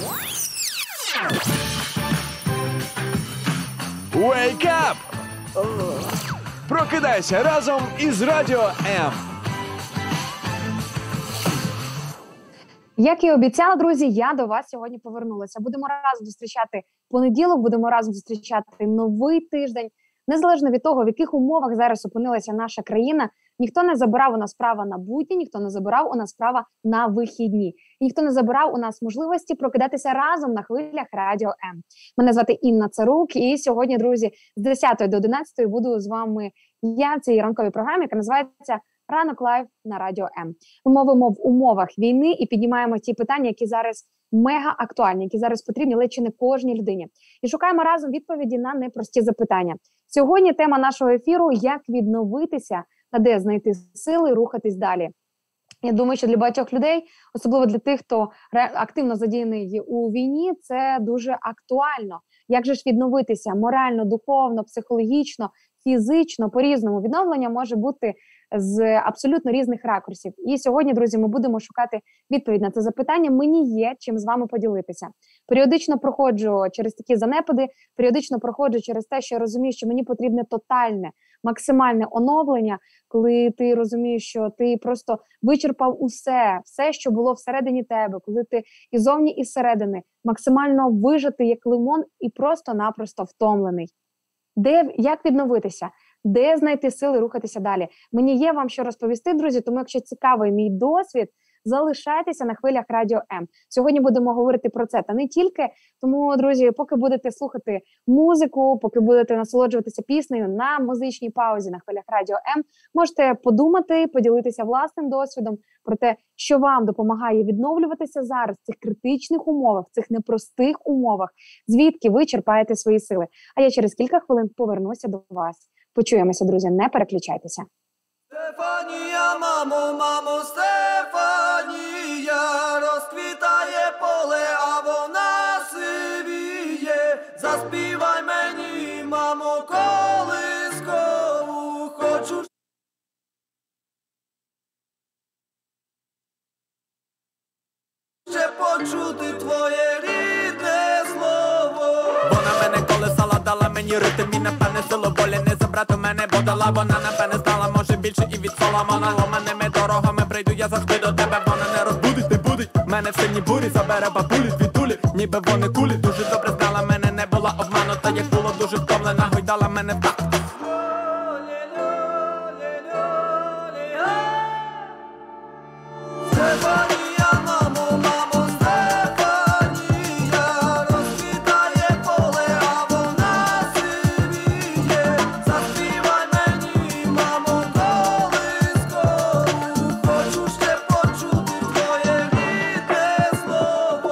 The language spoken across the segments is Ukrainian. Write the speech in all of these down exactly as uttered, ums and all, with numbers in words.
Wake up! Прокидайся разом із Радіо М. Як і обіцяла, друзі, я до вас сьогодні повернулася. Будемо разом зустрічати понеділок, будемо разом зустрічати новий тиждень. Незалежно від того, в яких умовах зараз опинилася наша країна, ніхто не забирав у нас права на будні, ніхто не забирав у нас права на вихідні. І ніхто не забирав у нас можливості прокидатися разом на хвилях Радіо М. Мене звати Інна Царук, і сьогодні, друзі, з десятої до одинадцятої буду з вами я в цій ранковій програмі, яка називається «Ранок лайв» на Радіо М. Ми мовимо в умовах війни і піднімаємо ті питання, які зараз мега актуальні, які зараз потрібні ледь чи не кожній людині. І шукаємо разом відповіді на непрості запитання. Сьогодні тема нашого ефіру – як відновитися та де знайти сили рухатись далі. Я думаю, що для багатьох людей, особливо для тих, хто активно задіяний у війні, це дуже актуально. Як же ж відновитися морально, духовно, психологічно, фізично, по-різному? Відновлення може бути з абсолютно різних ракурсів. І сьогодні, друзі, ми будемо шукати відповідь на це запитання. Мені є чим з вами поділитися. Періодично проходжу через такі занепади, періодично проходжу через те, що я розумію, що мені потрібне тотальне, максимальне оновлення, коли ти розумієш, що ти просто вичерпав усе, все, що було всередині тебе, коли ти і зовні, і зсередини максимально вижатий, як лимон, і просто-напросто втомлений. Де, як відновитися? Де знайти сили рухатися далі? Мені є вам що розповісти, друзі, тому якщо цікавий мій досвід, залишайтеся на хвилях Радіо М. Сьогодні будемо говорити про це, та не тільки. Тому, друзі, поки будете слухати музику, поки будете насолоджуватися піснею на музичній паузі на хвилях Радіо М, можете подумати, поділитися власним досвідом про те, що вам допомагає відновлюватися зараз в цих критичних умовах, в цих непростих умовах, звідки ви черпаєте свої сили. А я через кілька хвилин повернуся до вас. Почуємося, друзі, не переключайтеся. Стефанія, мамо, мамо, Стефанія, розквітає поле, а вона сивіє. Заспівай мені, мамо, колискову, хочу ще почути твоє рідне слово. Вона мене колесала, дала мені ритм і напевне силу волі не забрати у мене, бо дала вона напевне знала, може більше і від Соломона. Ломаними дорогами прийду я завжди до тебе, вона не розбудить, не будить мене в сильній бурі, забере бабулі звідулі, ніби вони кулі. Дуже добре знала мене, не була обманута, як було дуже втомлена, гойдала мене в такт. Стефанія, мамо, мамо, Стефанія, розквітає поле, а вона сивіє. Заспівай мені, мамо, колискову, хочу ще почути твоє рідне слово.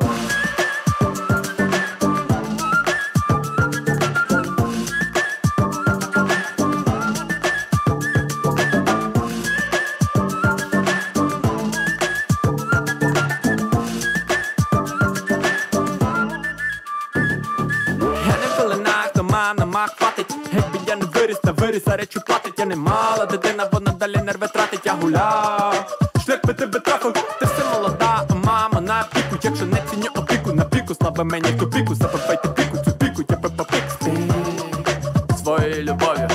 Мах хватить, якби я не виріс, та виріс, а речі платить. Я не мала дитина, вона далі нерви тратить. Я гуляв, шлях би тебе трафив. Ти все молода, а мама на піку. Якщо не ціню опіку, на піку, слава мені в тупіку. Забивайте піку, цю піку, я би попік своєю любов'ю.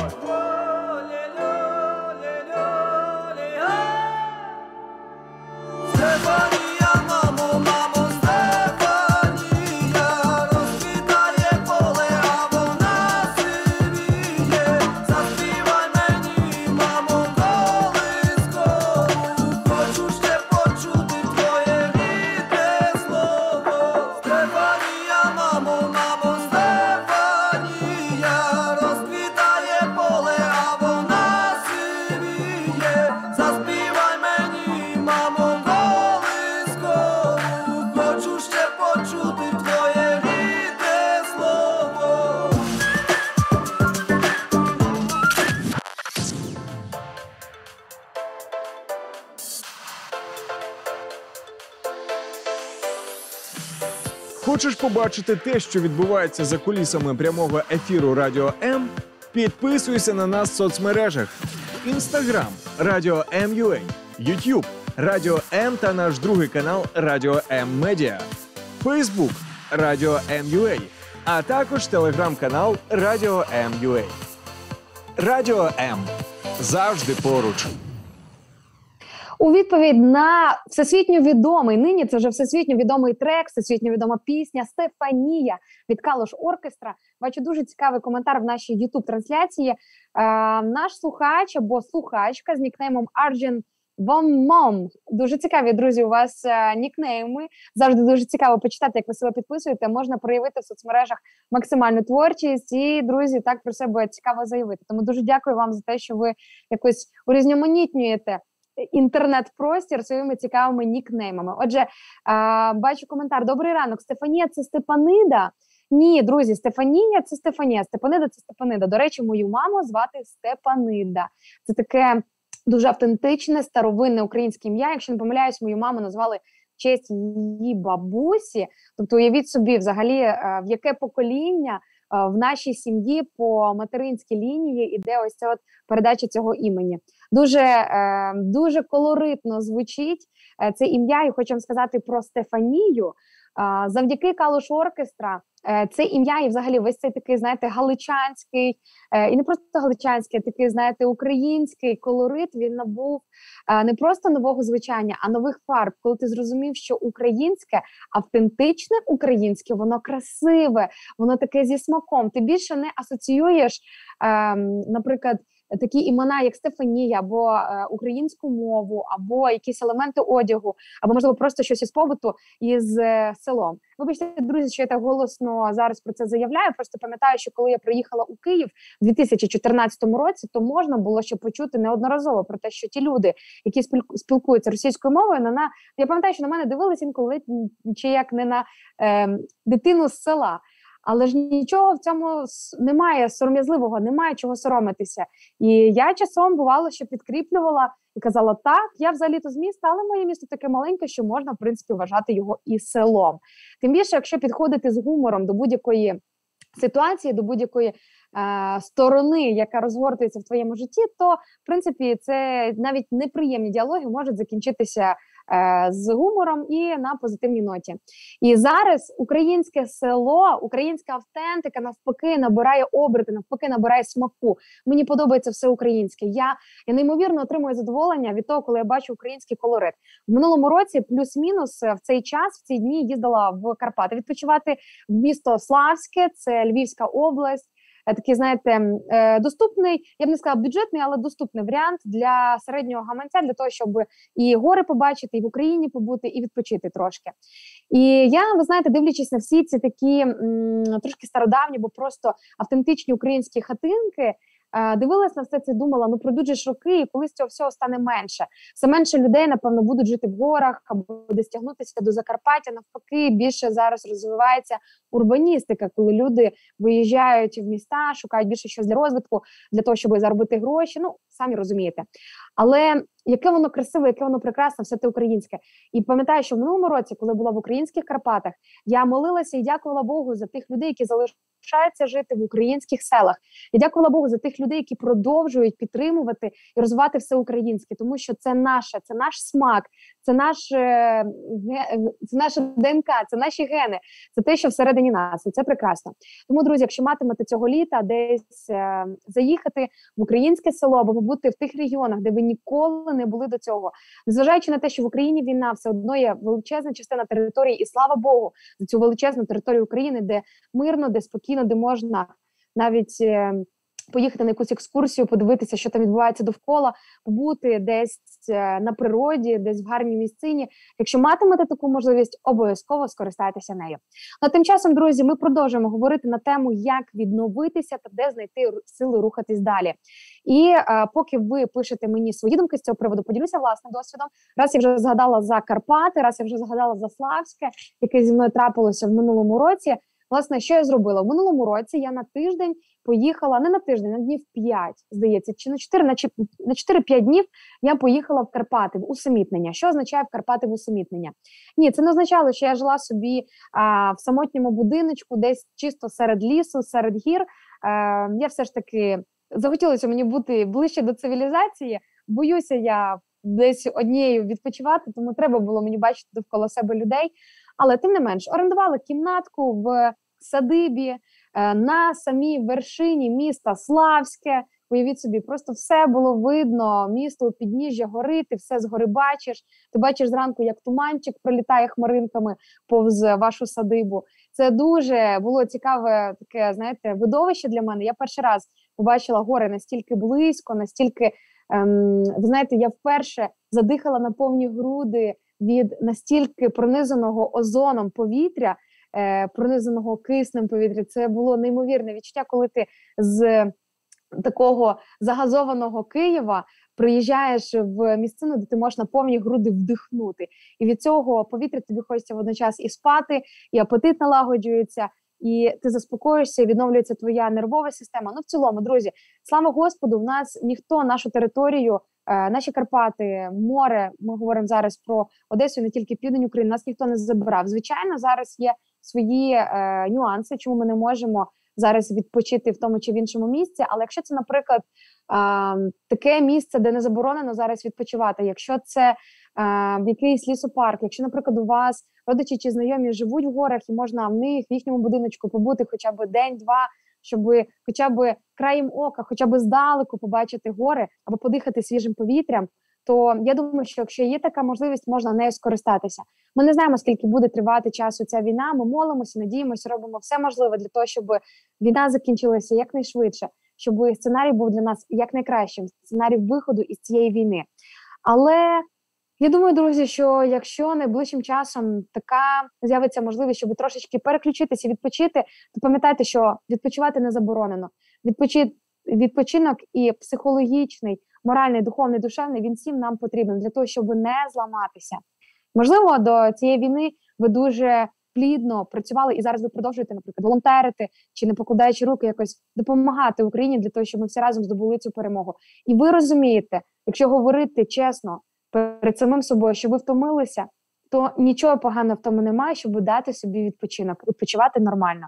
Стефанія, мамо, мамо, Стефанія, розквітає поле, а вона сивіє. Заспівай мені, мамо, колискову, хочу ще почути твоє рідне слово. Стефанія, мамо, мамо, Стефанія, розквітає поле, а вона сивіє. Заспівай мені, мамо, колискову, хочу ще почути твоє рідне слово. Хочеш побачити те, що відбувається за кулісами прямого ефіру Радіо М? Підписуйся на нас в соцмережах. Інстаграм – Радіо М.ua, Ютуб – Радіо М та наш другий канал Радіо М Медіа. Фейсбук Радіо М.ua, а також телеграм-канал Радіо М.ua. Радіо М. Завжди поруч. У відповідь на всесвітньо відомий, нині це вже всесвітньо відомий трек, всесвітньо відома пісня «Стефанія» від Калош Оркестра. Бачу дуже цікавий коментар в нашій ютуб-трансляції. Е, наш слухач або слухачка з нікнеймом Arjun Воммом. Дуже цікаві, друзі, у вас е, нікнейми. Завжди дуже цікаво почитати, як ви себе підписуєте. Можна проявити в соцмережах максимальну творчість і, друзі, так про себе цікаво заявити. Тому дуже дякую вам за те, що ви якось урізноманітнюєте інтернет-простір своїми цікавими нікнеймами. Отже, е, бачу коментар. Добрий ранок. Стефанія – це Степанида? Ні, друзі, Стефанія – це Стефанія. Степанида – це Степанида. До речі, мою маму звати Степанида. Це таке дуже автентичне, старовинне українське ім'я. Якщо не помиляюсь, мою маму назвали в честь її бабусі. Тобто уявіть собі взагалі, в яке покоління в нашій сім'ї по материнській лінії іде ось ця от передача цього імені. Дуже, дуже колоритно звучить це ім'я, і хочу вам сказати про Стефанію. Завдяки Калош Оркестра це ім'я і взагалі весь цей такий, знаєте, галичанський, і не просто галичанський, а такий, знаєте, український колорит, він набув не просто нового звучання, а нових фарб. Коли ти зрозумів, що українське, автентичне українське, воно красиве, воно таке зі смаком. Ти більше не асоціюєш, наприклад, такі імена, як Стефанія, або е, українську мову, або якісь елементи одягу, або, можливо, просто щось із побуту із е, селом. Вибачте, друзі, що я так голосно зараз про це заявляю, просто пам'ятаю, що коли я приїхала у Київ у дві тисячі чотирнадцятому році, то можна було ще почути неодноразово про те, що ті люди, які спілкуються російською мовою, на, на я пам'ятаю, що на мене дивилися інколи, чи як не на е, дитину з села. Але ж нічого в цьому немає сором'язливого, немає чого соромитися. І я часом, бувало, що підкріплювала і казала, так, я взагалі-то з міста, але моє місто таке маленьке, що можна, в принципі, вважати його і селом. Тим більше, якщо підходити з гумором до будь-якої ситуації, до будь-якої е, сторони, яка розгортується в твоєму житті, то, в принципі, це навіть неприємні діалоги можуть закінчитися з гумором і на позитивній ноті. І зараз українське село, українська автентика навпаки набирає оберти, навпаки набирає смаку. Мені подобається все українське. Я, я неймовірно отримую задоволення від того, коли я бачу український колорит. В минулому році плюс-мінус в цей час, в ці дні їздила в Карпати відпочивати в місто Славське, це Львівська область. Такий, знаєте, доступний, я б не сказала бюджетний, але доступний варіант для середнього гаманця, для того, щоб і гори побачити, і в Україні побути, і відпочити трошки. І я, ви знаєте, дивлячись на всі ці такі м, трошки стародавні, бо просто автентичні українські хатинки, дивилась на все це і думала, ну пройдуть же ж роки, і колись цього всього стане менше. Все менше людей, напевно, будуть жити в горах, або десь тягнутися до Закарпаття. Навпаки, більше зараз розвивається урбаністика, коли люди виїжджають в міста, шукають більше щось для розвитку, для того, щоб заробити гроші, ну, самі розумієте. Але яке воно красиве, яке воно прекрасне, все те українське. І пам'ятаю, що в минулому році, коли була в українських Карпатах, я молилася і дякувала Богу за тих людей, які залишаються жити в українських селах. Я дякувала Богу за тих людей, які продовжують підтримувати і розвивати все українське, тому що це наше, це наш смак, це наш, це наша ДНК, це наші гени, це те, що всередині нас, і це прекрасно. Тому, друзі, якщо матимете цього літа десь е, заїхати в українське село або побути в тих регіонах, де ви ніколи не були до цього, незважаючи на те, що в Україні війна, все одно є величезна частина території, і слава Богу, за цю величезну територію України, де мирно, де спокійно, де можна навіть е, поїхати на якусь екскурсію, подивитися, що там відбувається довкола, побути десь е, на природі, десь в гарній місцині. Якщо матимете таку можливість, обов'язково скористайтеся нею. Ну, тим часом, друзі, ми продовжуємо говорити на тему, як відновитися та де знайти сили рухатись далі. І е, поки ви пишете мені свої думки з цього приводу, поділюся власним досвідом. Раз я вже згадала за Карпати, раз я вже згадала за Славське, яке зі мною трапилося в минулому році. Власне, що я зробила? В минулому році я на тиждень поїхала, не на тиждень, на днів п'ять, здається, чи на чотири, на чотири-п'ять днів я поїхала в Карпати, в усамітнення. Що означає в Карпати в усамітнення? Ні, це не означало, що я жила собі а, в самотньому будиночку, десь чисто серед лісу, серед гір. А, я все ж таки, захотілося мені бути ближче до цивілізації, боюся я десь однією відпочивати, тому треба було мені бачити довкола себе людей. Але тим не менш, орендували кімнатку в садибі на самій вершині міста Славське. Уявіть собі, просто все було видно, місто у підніжжя гори, ти все згори бачиш. Ти бачиш зранку, як туманчик пролітає хмаринками повз вашу садибу. Це дуже було цікаве таке, знаєте, видовище для мене. Я перший раз побачила гори настільки близько, настільки, ем, ви знаєте, я вперше задихала на повні груди від настільки пронизаного озоном повітря, е, пронизаного киснем повітря. Це було неймовірне відчуття, коли ти з такого загазованого Києва приїжджаєш в місцину, де ти можеш на повні груди вдихнути. І від цього повітря тобі хочеться водночас і спати, і апетит налагоджується, і ти заспокоїшся, і відновлюється твоя нервова система. Ну, в цілому, друзі, слава Господу, в нас ніхто нашу територію, е, наші Карпати, море, ми говоримо зараз про Одесу, не тільки південь України, нас ніхто не забирав. Звичайно, зараз є свої е, нюанси, чому ми не можемо зараз відпочити в тому чи в іншому місці, але якщо це, наприклад, а, таке місце, де не заборонено зараз відпочивати, якщо це а, якийсь лісопарк, якщо, наприклад, у вас родичі чи знайомі живуть в горах і можна в них, в їхньому будиночку побути хоча б день-два, щоб хоча б краєм ока, хоча б здалеку побачити гори або подихати свіжим повітрям, то я думаю, що якщо є така можливість, можна нею скористатися. Ми не знаємо, скільки буде тривати часу ця війна, ми молимося, надіємося, робимо все можливе для того, щоб війна закінчилася якнайшвидше, щоб сценарій був для нас якнайкращим, сценарій виходу із цієї війни. Але я думаю, друзі, що якщо найближчим часом така з'явиться можливість, щоб трошечки переключитися і відпочити, то пам'ятайте, що відпочивати не заборонено. Відпочи... Відпочинок і психологічний, моральний, духовний, душевний, він всім нам потрібен для того, щоб не зламатися. Можливо, до цієї війни ви дуже плідно працювали і зараз ви продовжуєте, наприклад, волонтерити чи не покладаючи руки, якось допомагати Україні для того, щоб ми всі разом здобули цю перемогу. І ви розумієте, якщо говорити чесно перед самим собою, що ви втомилися, то нічого поганого в тому немає, щоб дати собі відпочинок, відпочивати нормально.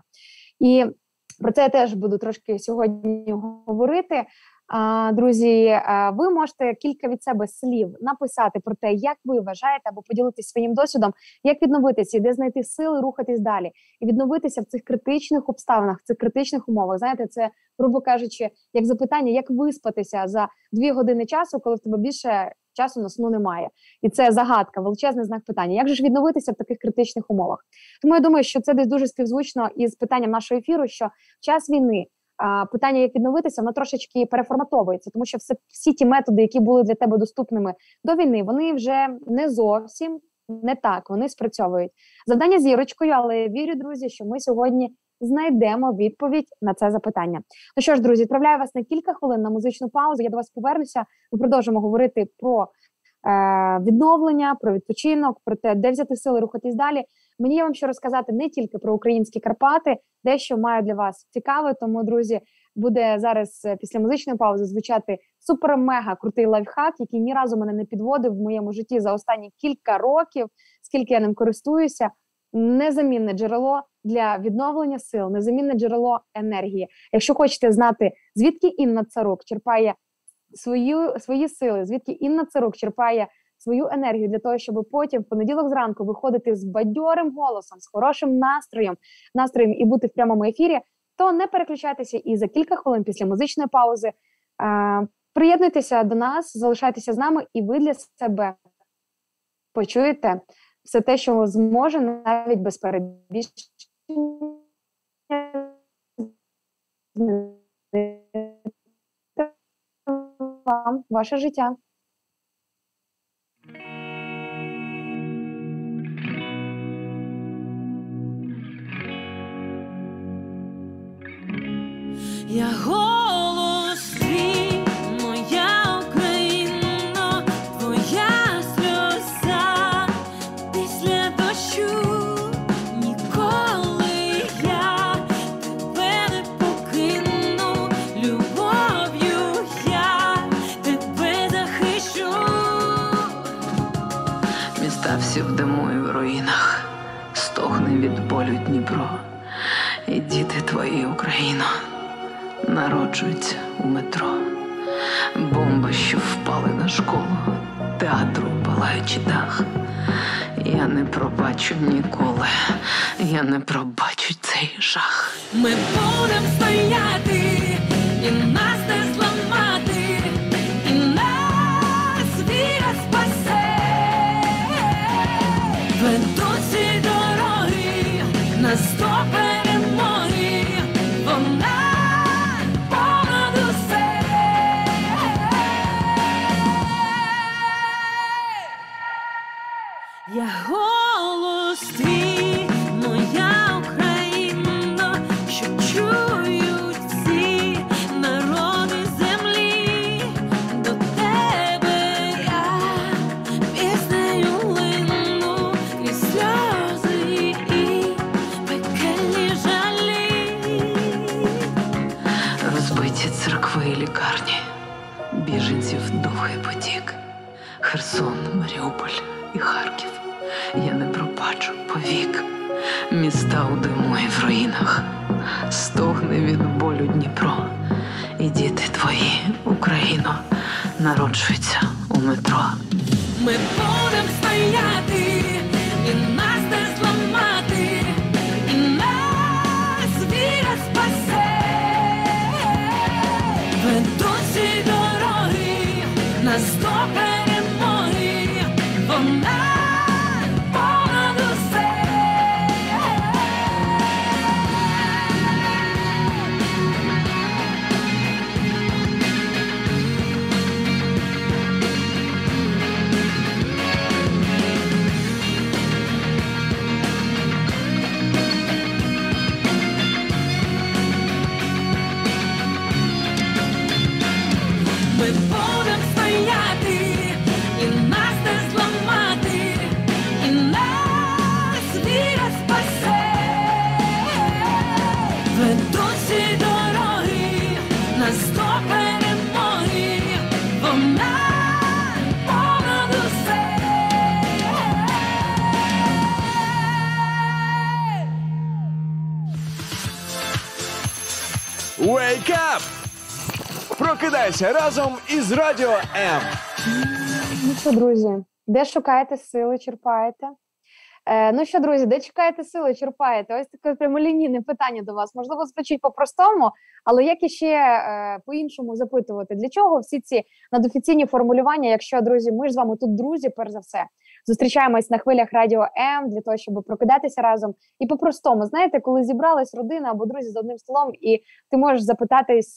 І про це я теж буду трошки сьогодні говорити. А, друзі, а, ви можете кілька від себе слів написати про те, як ви вважаєте, або поділитися своїм досвідом, як відновитися, де знайти сили рухатись далі. І відновитися в цих критичних обставинах, в цих критичних умовах. Знаєте, це, грубо кажучи, як запитання, як виспатися за дві години часу, коли в тебе більше часу на сну немає. І це загадка, величезний знак питання. Як же ж відновитися в таких критичних умовах? Тому я думаю, що це десь дуже співзвучно із питанням нашого ефіру, що в час війни а, питання, як відновитися, воно трошечки переформатовується, тому що все, всі ті методи, які були для тебе доступними до війни, вони вже не зовсім не так, вони спрацьовують. Завдання зірочкою, але я вірю, друзі, що ми сьогодні знайдемо відповідь на це запитання. Ну що ж, друзі, відправляю вас на кілька хвилин на музичну паузу, я до вас повернуся, ми продовжимо говорити про е, відновлення, про відпочинок, про те, де взяти сили рухатись далі. Мені є вам що розказати не тільки про українські Карпати, дещо маю для вас цікаве, тому, друзі, буде зараз після музичної паузи звучати супер-мега крутий лайфхак, який ні разу мене не підводив в моєму житті за останні кілька років, скільки я ним користуюся. Незамінне джерело для відновлення сил, незамінне джерело енергії. Якщо хочете знати, звідки Інна Царук черпає свою, свої сили, звідки Інна Царук черпає свою енергію для того, щоб потім в понеділок зранку виходити з бадьорим голосом, з хорошим настроєм, настроєм і бути в прямому ефірі, то не переключайтеся і за кілька хвилин після музичної паузи е- приєднуйтеся до нас, залишайтеся з нами, і ви для себе почуєте все те, що зможе, навіть без перебільшення, вам ваше життя. Я голос твій, моя Україно, твоя сльоза після дощу. Ніколи я тебе не покину, любов'ю я тебе захищу. Міста всі в диму і в руїнах, стогне від болю Дніпро. І діти твої, Україно, народжуються у метро. Бомби, що впали на школу, театру палаючи дах. Я не пробачу ніколи, я не пробачу цей жах. Ми будем стояти, і нас не зламати, і нас віра спасе. Ведуть ці дороги, нас до перемоги, вона понад усе. Я голос твій, моя Україна, що чують всі народи землі. До тебе я піснею лину крізь сльози і пекельні жалі. Розбиті церкви і лікарні, біженців довгий потік. Херсон, Маріуполь і Харків. Я не пробачу повік. Міста у диму і в руїнах. Стогне від болю Дніпро. І діти твої, Україно, народжуються у метро. Ми будем стояти, і нас не зламати, і нас віра спасе. Ведуть ці дороги, нас до перемоги, вона понад усе. Ми будем стояти, і нас не зламати, і нас віра спасе. Ведуть ці дороги, нас до перемоги, вона понад усе. Wake up! Прокидайся разом із Радіо М. Ну що, друзі, де шукаєте сили, черпаєте? Е, ну що, друзі, де шукаєте сили, черпаєте? Ось таке прямолінійне питання до вас. Можливо, звучить по-простому, але як іще е, по-іншому запитувати? Для чого всі ці надофіційні формулювання, якщо, друзі, ми ж з вами тут друзі, перш за все, зустрічаємось на хвилях Радіо М для того, щоб прокидатися разом. І по-простому, знаєте, коли зібралась родина або друзі за одним столом, і ти можеш запитатись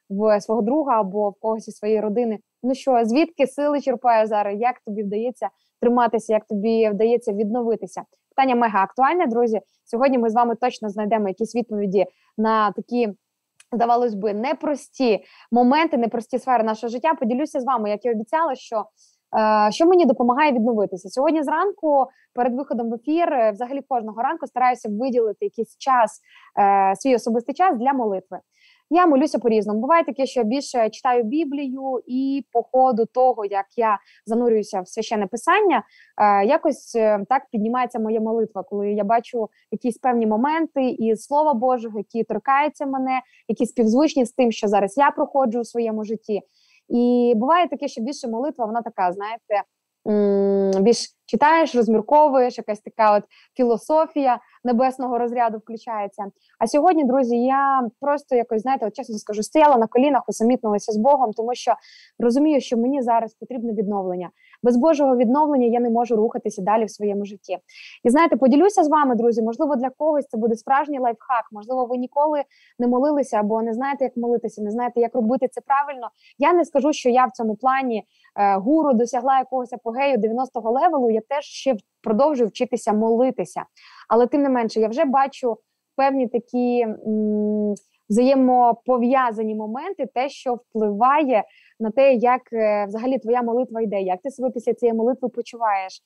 в свого друга або в когось із своєї родини, ну що, звідки сили черпає зараз, як тобі вдається триматися, як тобі вдається відновитися? Питання мега актуальне, друзі. Сьогодні ми з вами точно знайдемо якісь відповіді на такі, здавалось би, непрості моменти, непрості сфери нашого життя. Поділюся з вами, як і обіцяла, що е, що мені допомагає відновитися. Сьогодні зранку, перед виходом в ефір, взагалі кожного ранку стараюся виділити якийсь час, е, свій особистий час для молитви. Я молюся по-різному. Буває таке, що більше читаю Біблію, і по ходу того, як я занурююся в священне писання, е, якось е, так піднімається моя молитва, коли я бачу якісь певні моменти із Слова Божого, які торкаються мене, які співзвучні з тим, що зараз я проходжу у своєму житті. І буває таке, що більше молитва, вона така, знаєте, більш читаєш, розмірковуєш, якась така от філософія небесного розряду включається. А сьогодні, друзі, я просто якось, знаєте, от чесно скажу, стояла на колінах, усамітнилася з Богом, тому що розумію, що мені зараз потрібне відновлення. Без Божого відновлення я не можу рухатися далі в своєму житті. І знаєте, поділюся з вами, друзі, можливо, для когось це буде справжній лайфхак, можливо, ви ніколи не молилися або не знаєте, як молитися, не знаєте, як робити це правильно. Я не скажу, що я в цьому плані е, гуру, досягла якогось апогею дев'яностого левелу, я теж ще продовжую вчитися молитися. Але тим не менше, я вже бачу певні такі м, взаємопов'язані моменти, те, що впливає на те, як е, взагалі твоя молитва йде, як ти себе після цієї молитви почуваєш.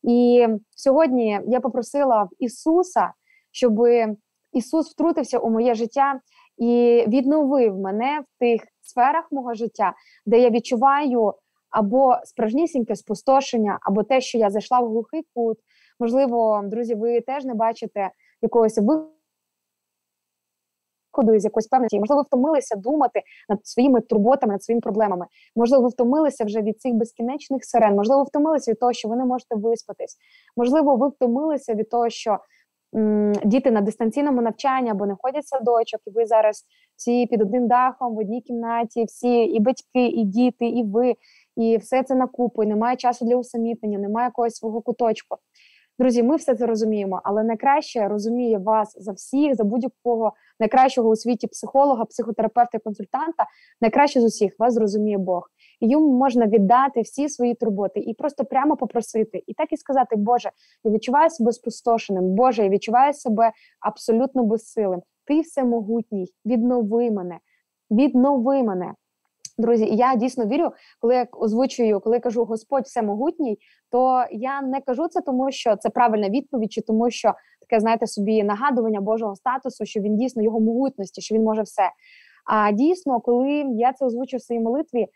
І сьогодні я попросила в Ісуса, щоб Ісус втрутився у моє життя і відновив мене в тих сферах мого життя, де я відчуваю або справжнісіньке спустошення, або те, що я зайшла в глухий кут. Можливо, друзі, ви теж не бачите якогось виходу із якоїсь певної, можливо, ви втомилися думати над своїми турботами, над своїми проблемами. Можливо, ви втомилися вже від цих безкінечних сирен. Можливо, ви втомилися від того, що ви не можете виспатись. Можливо, ви втомилися від того, що м, діти на дистанційному навчанні або не ходять в садочок, і ви зараз всі під одним дахом, в одній кімнаті, всі і батьки, і діти, і ви, і все це на купу, і немає часу для усамітнення, немає якогось свого куточку. Друзі, ми все це розуміємо, але найкраще розуміє вас за всіх, за будь-якого найкращого у світі психолога, психотерапевта, консультанта, найкраще з усіх вас зрозуміє Бог. І йому можна віддати всі свої турботи і просто прямо попросити. І так і сказати: Боже, я відчуваю себе спустошеним, Боже, я відчуваю себе абсолютно безсилим. Ти всемогутній, віднови мене, віднови мене. Друзі, і я дійсно вірю, коли я озвучую, коли я кажу «Господь всемогутній», то я не кажу це тому, що це правильна відповідь, чи тому, що таке, знаєте, собі нагадування Божого статусу, що він дійсно, його могутності, що він може все. А дійсно, коли я це озвучую в своїй молитві,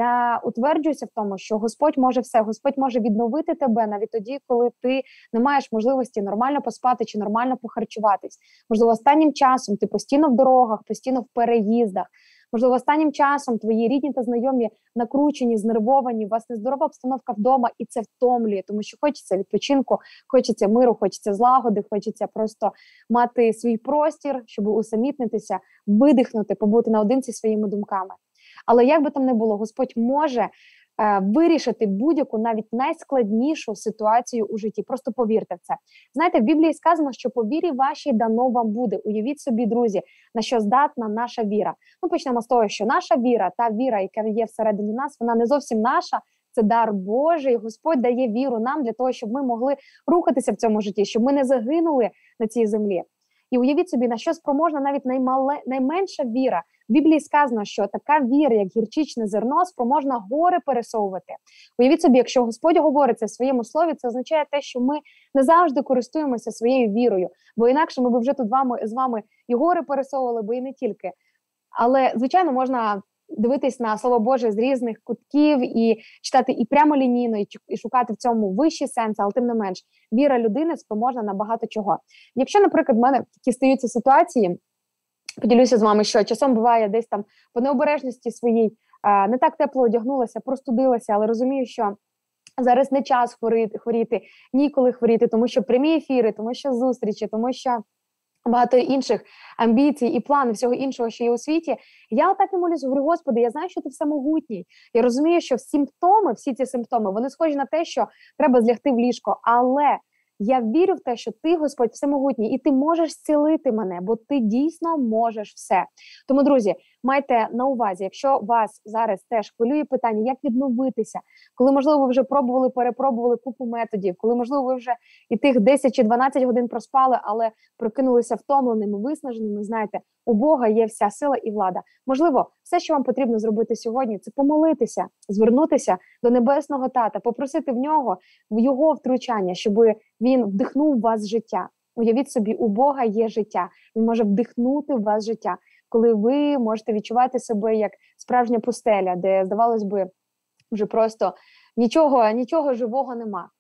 я утверджуюся в тому, що Господь може все, Господь може відновити тебе навіть тоді, коли ти не маєш можливості нормально поспати чи нормально похарчуватись. Можливо, останнім часом ти постійно в дорогах, постійно в переїздах. Можливо, останнім часом твої рідні та знайомі накручені, знервовані, у вас нездорова обстановка вдома, і це втомлює, тому що хочеться відпочинку, хочеться миру, хочеться злагоди, хочеться просто мати свій простір, щоб усамітнитися, видихнути, побути наодинці своїми думками. Але як би там не було, Господь може е, вирішити будь-яку, навіть найскладнішу ситуацію у житті. Просто повірте в це. Знаєте, в Біблії сказано, що по вірі вашій дано вам буде. Уявіть собі, друзі, на що здатна наша віра. Ну, почнемо з того, що наша віра, та віра, яка є всередині нас, вона не зовсім наша, це дар Божий. Господь дає віру нам для того, щоб ми могли рухатися в цьому житті, щоб ми не загинули на цій землі. І уявіть собі, на що спроможна навіть наймале, найменша віра. В Біблії сказано, що така віра, як гірчичне зерно, спроможна гори пересовувати. Уявіть собі, якщо Господь говорить це в своєму слові, це означає те, що ми не завжди користуємося своєю вірою, бо інакше ми б вже тут вами, з вами і гори пересовували, бо і не тільки. Але, звичайно, можна дивитись на Слово Боже з різних кутків і читати і прямолінійно, і шукати в цьому вищий сенс, але тим не менш, віра людини спроможна на багато чого. Якщо, наприклад, в мене такі стаються ситуації, поділюся з вами, що часом буває десь там по необережності своїй, не так тепло одягнулася, простудилася, але розумію, що зараз не час хворіти, хворіти, ніколи хворіти, тому що прямі ефіри, тому що зустрічі, тому що багато інших амбіцій і планів, всього іншого, що є у світі. Я отак і молюсь, говорю: Господи, я знаю, що ти всемогутній. Я розумію, що симптоми, всі ці симптоми, вони схожі на те, що треба злягти в ліжко, але я вірю в те, що ти, Господь, всемогутній, і ти можеш зцілити мене, бо ти дійсно можеш все. Тому, друзі, майте на увазі, якщо вас зараз теж хвилює питання, як відновитися, коли, можливо, ви вже пробували, перепробували купу методів, коли, можливо, ви вже і тих десять чи дванадцять годин проспали, але прокинулися втомленими, виснаженими, знаєте, у Бога є вся сила і влада. Можливо, все, що вам потрібно зробити сьогодні, це помолитися, звернутися до Небесного Тата, попросити в нього, в його втручання, щоб він вдихнув в вас життя. Уявіть собі, у Бога є життя. Він може вдихнути в вас життя, коли ви можете відчувати себе як справжня пустеля, де, здавалось би, вже просто нічого, нічого живого нема.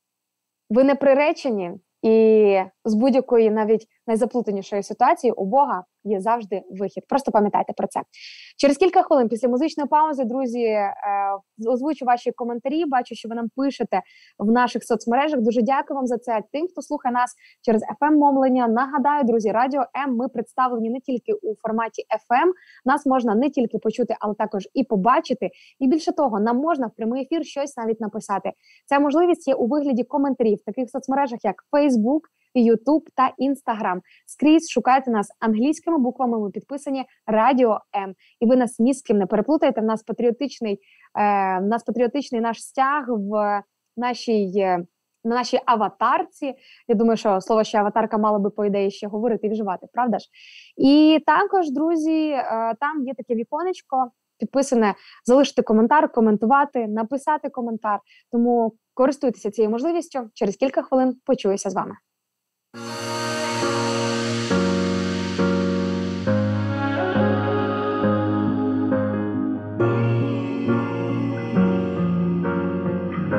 Ви не приречені, і з будь-якої навіть найзаплутанішої ситуації у Бога є завжди вихід. Просто пам'ятайте про це. Через кілька хвилин після музичної паузи, друзі, е, озвучу ваші коментарі. Бачу, що ви нам пишете в наших соцмережах. Дуже дякую вам за це. Тим, хто слухає нас через еф ем-мовлення. Нагадаю, друзі, Радіо М ми представлені не тільки у форматі еф ем. Нас можна не тільки почути, але також і побачити. І більше того, нам можна в прямий ефір щось навіть написати. Ця можливість є у вигляді коментарів в таких соцмережах, як Facebook, YouTube та Instagram. Скрізь шукайте нас англійськими буквами, ми підписані Радіо М. І ви нас ні з ким не переплутаєте. В нас патріотичний, е, в нас патріотичний наш стяг в нашій, е, на нашій аватарці. Я думаю, що слово ще аватарка мало би, по ідеї, ще говорити і вживати, правда ж? І також, друзі, е, там є таке віконечко, підписане, залишити коментар, коментувати, написати коментар. Тому користуйтеся цією можливістю. Через кілька хвилин почуюся з вами.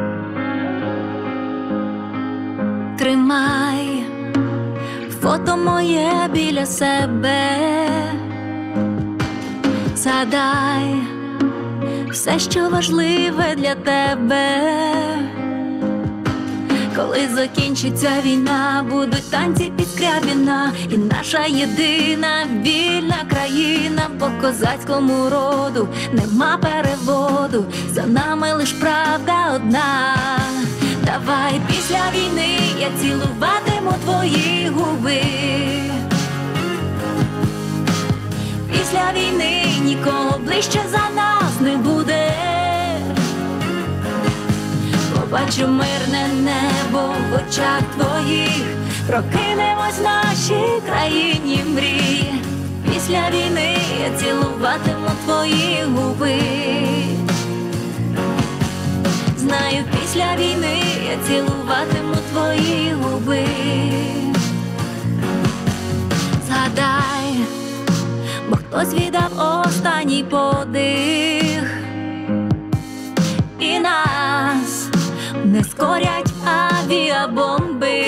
Тримай фото моє біля себе. Згадай все, що важливе для тебе. Коли закінчиться війна, будуть танці під Скрябіна, і наша єдина вільна країна. По козацькому роду нема переводу, за нами лиш правда одна. Давай після війни я цілуватиму твої губи. Після війни нікого ближче за нас не буде. Побачу мирне небо в очах твоїх, прокинемось в нашій країні мрій. Після війни я цілуватиму твої губи. Знаю, після війни я цілуватиму твої губи. Згадай, бо хтось віддав останній подих, і нас не скорять авіабомби.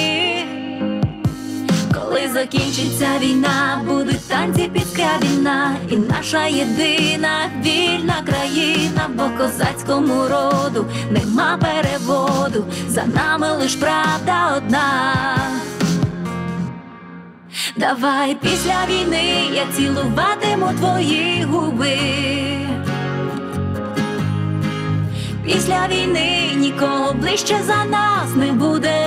Коли закінчиться війна, будуть танці під Скрябіна, і наша єдина вільна країна. Бо козацькому роду нема переводу, за нами лиш правда одна. Давай після війни я цілуватиму твої губи. Після війни нікого ближче за нас не буде.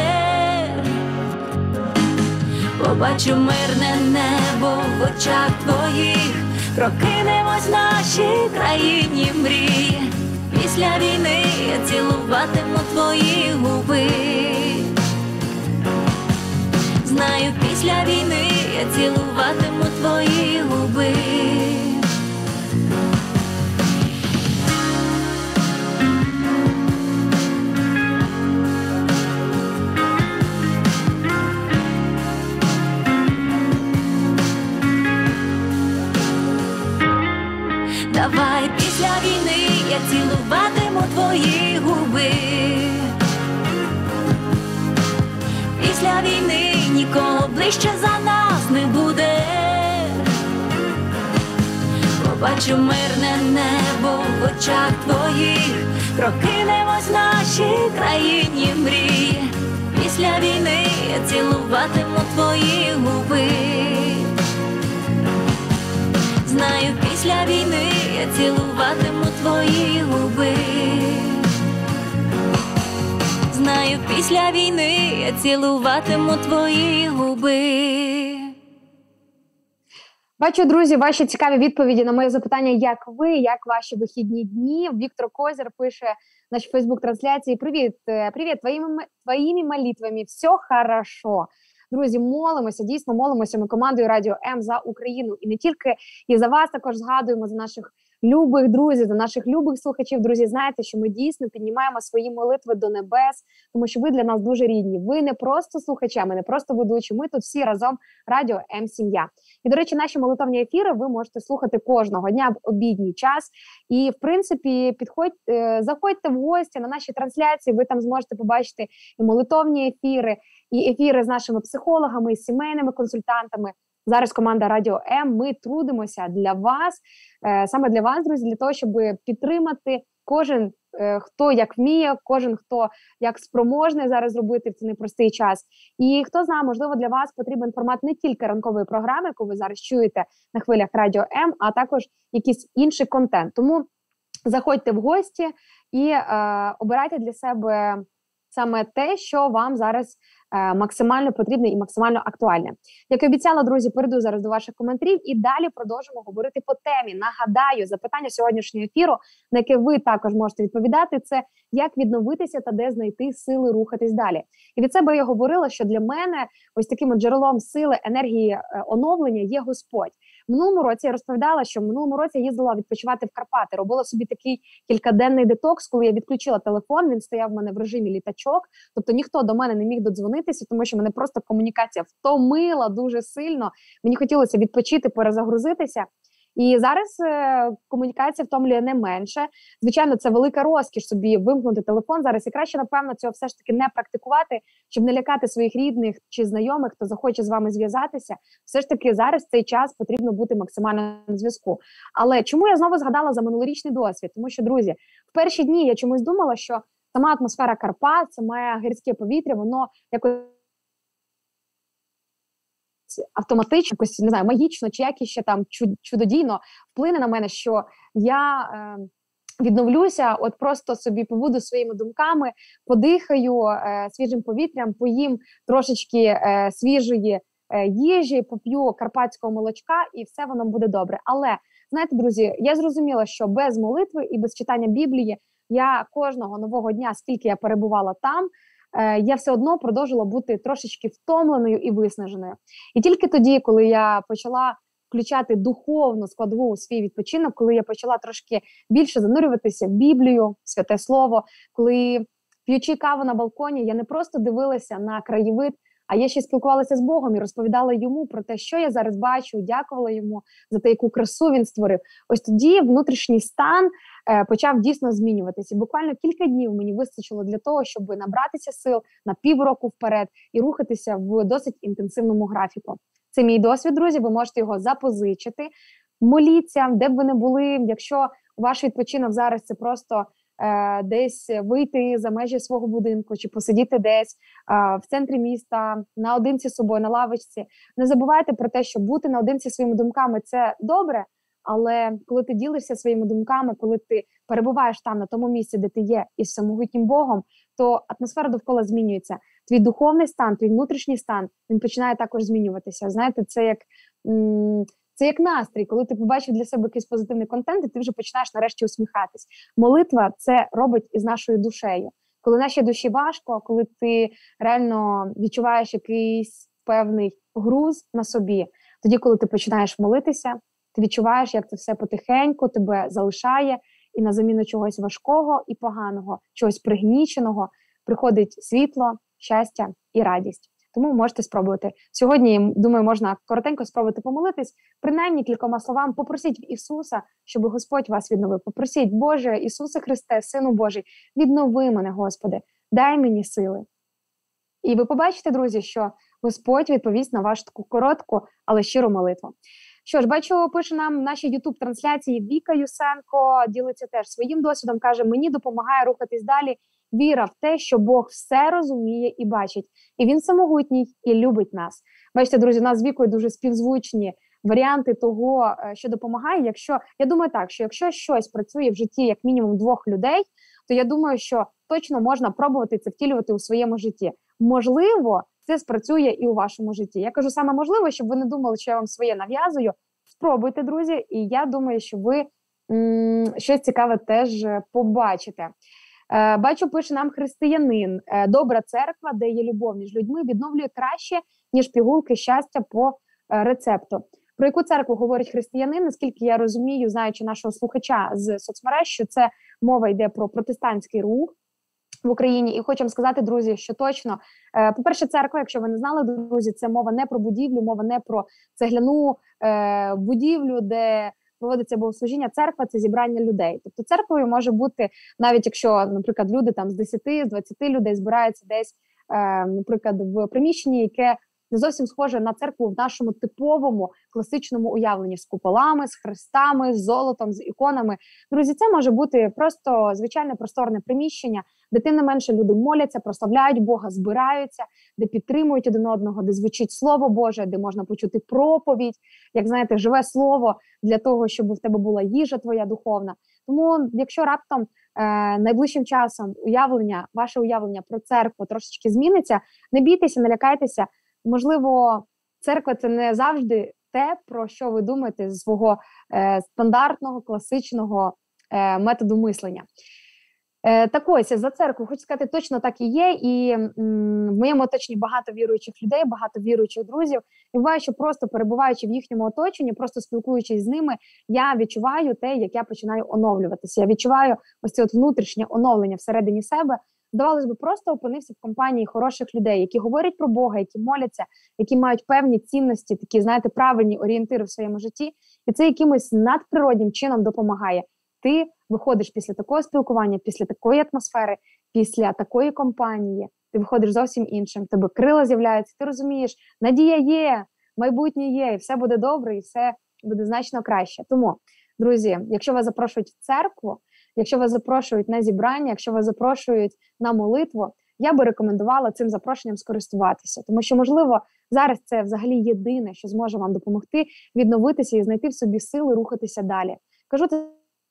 Побачу мирне небо в очах твоїх, прокинемось в нашій країні мрій. Після війни я цілуватиму твої губи. Знаю, після війни я цілуватиму твої губи. Давай після війни я цілуватиму твої губи. Після війни нікого ближче за нас не буде. Побачу мирне небо в очах твоїх, прокинемось в нашій країні мрій. Після війни я цілуватиму твої губи. Знаю, після війни я цілуватиму твої губи. Знаю, після війни я цілуватиму твої губи. Бачу, друзі, ваші цікаві відповіді на моє запитання, як ви, як ваші вихідні дні. Віктор Козір пише в нашій фейсбук-трансляції: «Привіт, привіт, твоїми, твоїми молитвами все хорошо». Друзі, молимося, дійсно молимося ми командою Радіо М за Україну. І не тільки і за вас, також згадуємо за наших любих друзів, за наших любих слухачів. Друзі, знаєте, що ми дійсно піднімаємо свої молитви до небес, тому що ви для нас дуже рідні. Ви не просто слухачі, ми не просто ведучі, ми тут всі разом Радіо М сім'я. І, до речі, наші молитовні ефіри ви можете слухати кожного дня в обідній час. І, в принципі, підходьте, заходьте в гості на наші трансляції, ви там зможете побачити і молитовні ефіри, і ефіри з нашими психологами, і сімейними консультантами. Зараз команда Радіо М, ми трудимося для вас, е, саме для вас, друзі, для того, щоб підтримати кожен, е, хто як вміє, кожен, хто як спроможний зараз зробити в цей непростий час. І хто знає, можливо, для вас потрібен формат не тільки ранкової програми, яку ви зараз чуєте на хвилях Радіо М, а також якийсь інший контент. Тому заходьте в гості і е, обирайте для себе саме те, що вам зараз е, максимально потрібне і максимально актуальне. Як і обіцяла, друзі, перейду зараз до ваших коментарів і далі продовжимо говорити по темі. Нагадаю, запитання сьогоднішнього ефіру, на яке ви також можете відповідати, це як відновитися та де знайти сили рухатись далі. І від себе я говорила, що для мене ось таким джерелом сили, енергії, е, оновлення є Господь. В минулому році я розповідала, що в минулому році я їздила відпочивати в Карпати, робила собі такий кількаденний детокс, коли я відключила телефон, він стояв в мене в режимі літачок, тобто ніхто до мене не міг додзвонитися, тому що мене просто комунікація втомила дуже сильно, мені хотілося відпочити, перезагрузитися. І зараз е, комунікація втомлює не менше. Звичайно, це велика розкіш собі вимкнути телефон зараз. І краще, напевно, цього все ж таки не практикувати, щоб не лякати своїх рідних чи знайомих, хто захоче з вами зв'язатися. Все ж таки зараз в цей час потрібно бути максимально на зв'язку. Але чому я знову згадала за минулорічний досвід? Тому що, друзі, в перші дні я чомусь думала, що сама атмосфера Карпат, саме гірське повітря, воно якось автоматично, якось, не знаю, магічно чи якось ще там чудодійно вплине на мене, що я е, відновлюся, от просто собі побуду своїми думками, подихаю е, свіжим повітрям, поїм трошечки е, свіжої е, їжі, поп'ю карпатського молочка і все воно буде добре. Але, знаєте, друзі, я зрозуміла, що без молитви і без читання Біблії я кожного нового дня, скільки я перебувала там, я все одно продовжила бути трошечки втомленою і виснаженою. І тільки тоді, коли я почала включати духовну складову у свій відпочинок, коли я почала трошки більше занурюватися в Біблію, Святе Слово, коли, п'ючи каву на балконі, я не просто дивилася на краєвид, а я ще спілкувалася з Богом і розповідала йому про те, що я зараз бачу, дякувала йому за те, яку красу він створив. Ось тоді внутрішній стан е, почав дійсно змінюватися. Буквально кілька днів мені вистачило для того, щоб набратися сил на півроку вперед і рухатися в досить інтенсивному графіку. Це мій досвід, друзі, ви можете його запозичити. Моліться, де б ви не були, якщо ваш відпочинок зараз це просто е, десь вийти за межі свого будинку, чи посидіти десь е, в центрі міста, наодинці з собою, на лавочці. Не забувайте про те, що бути наодинці зі своїми думками – це добре, але коли ти ділишся своїми думками, коли ти перебуваєш там, на тому місці, де ти є, із всемогутнім Богом, то атмосфера довкола змінюється. Твій духовний стан, твій внутрішній стан, він починає також змінюватися. Знаєте, це як, м- це як настрій, коли ти побачив для себе якийсь позитивний контент, і ти вже починаєш нарешті усміхатись. Молитва це робить із нашою душею. Коли нашій душі важко, коли ти реально відчуваєш якийсь певний груз на собі, тоді, коли ти починаєш молитися, ти відчуваєш, як це все потихеньку тебе залишає, і на заміну чогось важкого і поганого, чогось пригніченого, приходить світло, щастя і радість. Тому можете спробувати. Сьогодні, думаю, можна коротенько спробувати помолитись, принаймні кількома словами попросіть в Ісуса, щоб Господь вас відновив. Попросіть, Боже, Ісусе Христе, Сину Божий, віднови мене, Господи, дай мені сили. І ви побачите, друзі, що Господь відповість на вашу таку коротку, але щиру молитву. Що ж, бачу, пише нам в нашій ютуб-трансляції Віка Юсенко, ділиться теж своїм досвідом, каже, мені допомагає рухатись далі віра в те, що Бог все розуміє і бачить. І Він самогутній і любить нас. Бачите, друзі, у нас з Вікою дуже співзвучні варіанти того, що допомагає. Якщо, я думаю так, що якщо щось працює в житті як мінімум двох людей, то я думаю, що точно можна пробувати це втілювати у своєму житті. Можливо, це спрацює і у вашому житті. Я кажу саме можливо, щоб ви не думали, що я вам своє нав'язую. Спробуйте, друзі, і я думаю, що ви м- щось цікаве теж побачите. Е, бачу, пише нам християнин. Е, Добра церква, де є любов між людьми, відновлює краще, ніж пігулки щастя по е, рецепту. Про яку церкву говорить християнин? Наскільки я розумію, знаючи нашого слухача з соцмереж, що це мова йде про протестантський рух в Україні. І хочемо сказати, друзі, що точно, е, по-перше, церква, якщо ви не знали, друзі, це мова не про будівлю, мова не про цегляну е, будівлю, де проводиться богослужіння. Церква – це зібрання людей. Тобто церквою може бути, навіть якщо, наприклад, люди там з десяти, з двадцяти людей збираються десь, е, наприклад, в приміщенні, яке не зовсім схоже на церкву в нашому типовому класичному уявленні з куполами, з хрестами, з золотом, з іконами. Друзі, це може бути просто звичайне просторне приміщення, де тим не менше люди моляться, прославляють Бога, збираються, де підтримують один одного, де звучить Слово Боже, де можна почути проповідь, як, знаєте, живе слово для того, щоб в тебе була їжа твоя духовна. Тому, якщо раптом е, найближчим часом уявлення, ваше уявлення про церкву трошечки зміниться, не бійтеся, не лякайтеся. Можливо, церква – це не завжди те, про що ви думаєте з свого е, стандартного, класичного е, методу мислення. Е, так ось, за церкву, хочу сказати, точно так і є, і м, в моєму оточенні багато віруючих людей, багато віруючих друзів. І буває, що просто перебуваючи в їхньому оточенні, просто спілкуючись з ними, я відчуваю те, як я починаю оновлюватися. Я відчуваю ось це от внутрішнє оновлення всередині себе. Здавалось би, просто опинився в компанії хороших людей, які говорять про Бога, які моляться, які мають певні цінності, такі, знаєте, правильні орієнтири в своєму житті. І це якимось надприроднім чином допомагає. Ти виходиш після такого спілкування, після такої атмосфери, після такої компанії, ти виходиш зовсім іншим, тебе крила з'являються, ти розумієш, надія є, майбутнє є, і все буде добре, і все буде значно краще. Тому, друзі, якщо вас запрошують в церкву, якщо вас запрошують на зібрання, якщо вас запрошують на молитву, я би рекомендувала цим запрошенням скористуватися. Тому що, можливо, зараз це взагалі єдине, що зможе вам допомогти відновитися і знайти в собі сили рухатися далі. Кажу це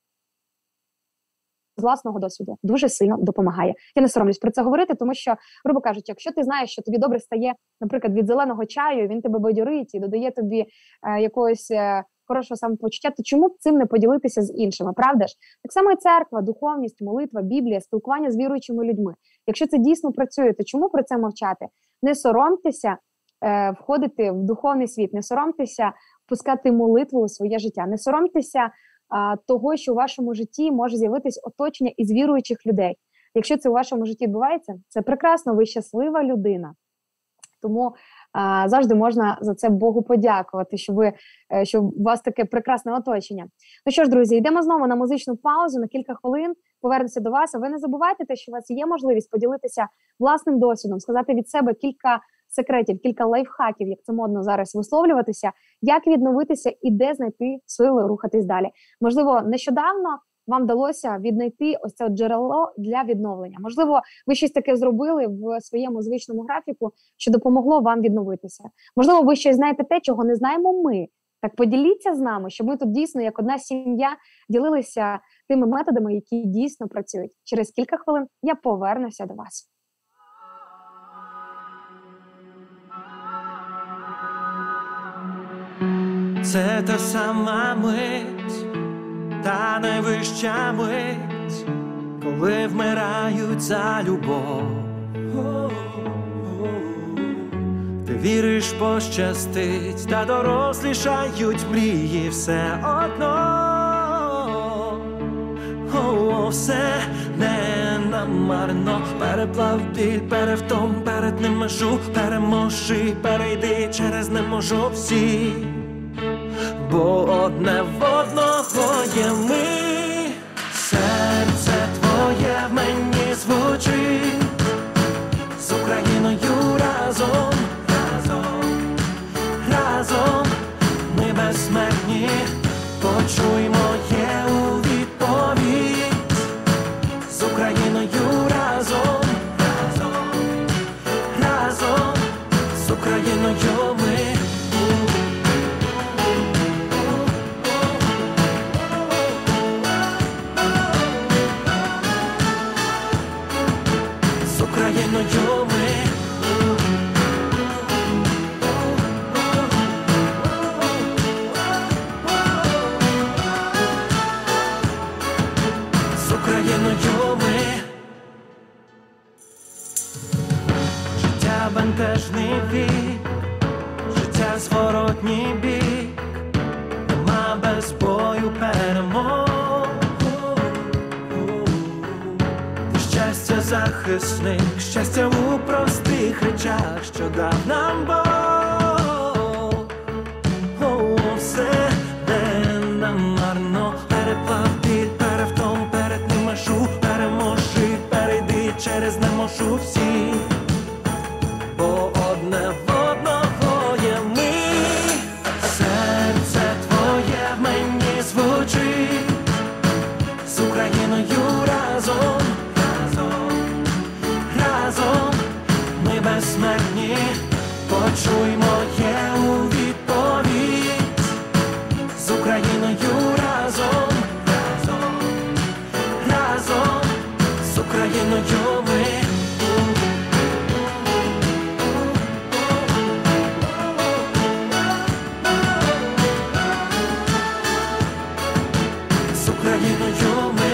з власного досвіду. Дуже сильно допомагає. Я не соромлюсь про це говорити, тому що, грубо кажучи, якщо ти знаєш, що тобі добре стає, наприклад, від зеленого чаю, він тебе бадьорить і додає тобі е, якогось е, хорошого самопочуття, то чому б цим не поділитися з іншими, правда ж? Так само і церква, духовність, молитва, Біблія, спілкування з віруючими людьми. Якщо це дійсно працює, то чому про це мовчати? Не соромтеся е, входити в духовний світ, не соромтеся впускати молитву у своє життя, не соромтеся а, того, що у вашому житті може з'явитись оточення із віруючих людей. Якщо це у вашому житті відбувається, це прекрасно, ви щаслива людина. Тому а, завжди можна за це Богу подякувати, що, ви, що у вас таке прекрасне оточення. Ну що ж, друзі, йдемо знову на музичну паузу на кілька хвилин, повернуся до вас. А ви не забувайте те, що у вас є можливість поділитися власним досвідом, сказати від себе кілька секретів, кілька лайфхаків, як це модно зараз висловлюватися, як відновитися і де знайти сили рухатись далі. Можливо, нещодавно вам вдалося віднайти ось це джерело для відновлення. Можливо, ви щось таке зробили в своєму звичному графіку, що допомогло вам відновитися. Можливо, ви щось знаєте те, чого не знаємо ми. Так поділіться з нами, щоб ми тут дійсно, як одна сім'я, ділилися тими методами, які дійсно працюють. Через кілька хвилин я повернуся до вас. Це та сама мить, та найвища мить, коли вмирають за любов. Ти віриш, пощастить, та дорослішають мрії все одно. О, все не намарно, переплав біль, перевтом, перед ним межу, переможи, перейди через не можу всі. Бо одне в одного є ми, серце твоє в мені звучить, з Україною разом, разом, разом, ми безсмертні, почуй моє у відповідь, з Україною разом, разом, разом, з Україною ми. Україною ми. З Україною ми. Життя бентежний вік, життя зворотній бік, нема без бою перемог. Щастя захисник, щастя у простих речах, що дав нам Бог. О, все не намарно, переплав біль, перевтом, перед ним межу, переможи, перейди через не можу всі. Бо одне в одного є ми, серце твоє в мені звучить, з Україною разом. Разом ми безсмертні, почуй моє у відповідь, з Україною разом, разом, разом, з Україною ми. З Україною ми.